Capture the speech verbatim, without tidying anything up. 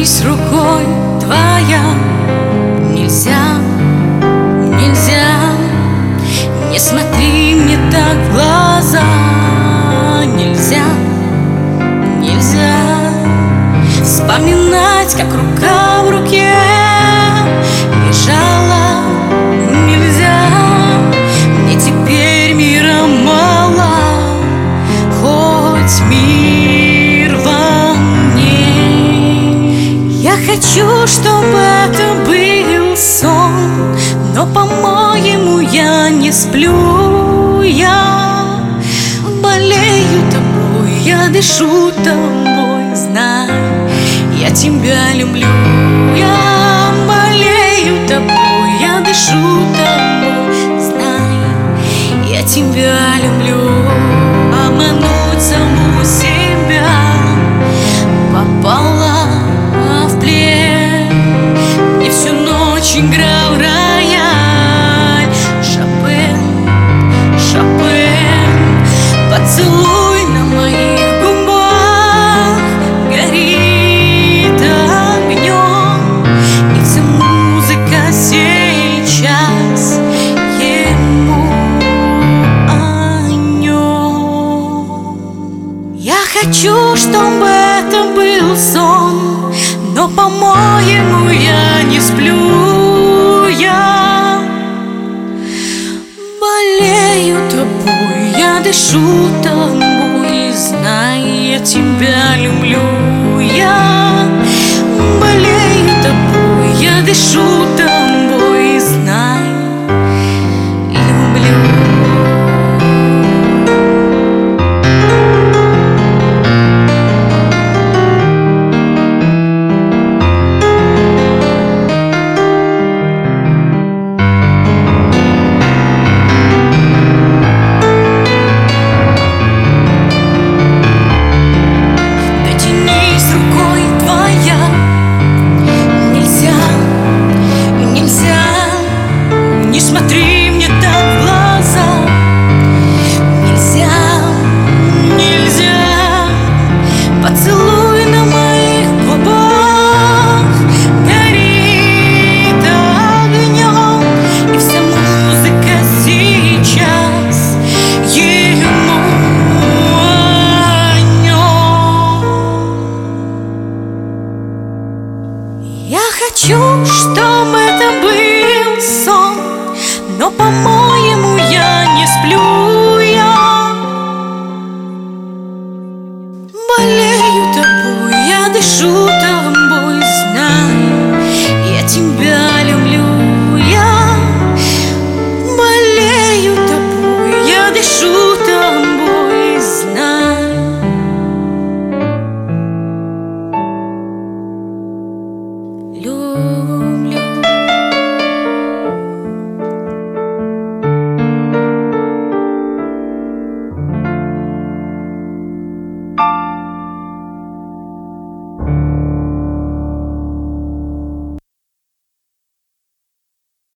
коснусь рукой твоя. Нельзя, нельзя, не смотри мне так в глаза. Нельзя, нельзя вспоминать, как рука в руке лежала. Нельзя, мне теперь мира мало, хоть мир во мне. Я хочу, чтобы это был сон, но, по-моему, я не сплю. Я болею тобой, я дышу тобой, знай, я тебя люблю. Я болею тобой, я дышу тобой, знай, я тебя люблю. Обмануть саму себя, попала в плен. Не всю ночь играл рояль, Шопен, Шопен. Поцелуй на моих губах горит огнем, и вся музыка сейчас ему о нем. Я хочу, чтобы это был сон, но, по-моему, я не сплю. Я болею тобой, я дышу тобой, знай, я тебя люблю. Я болею тобой, я дышу тобой,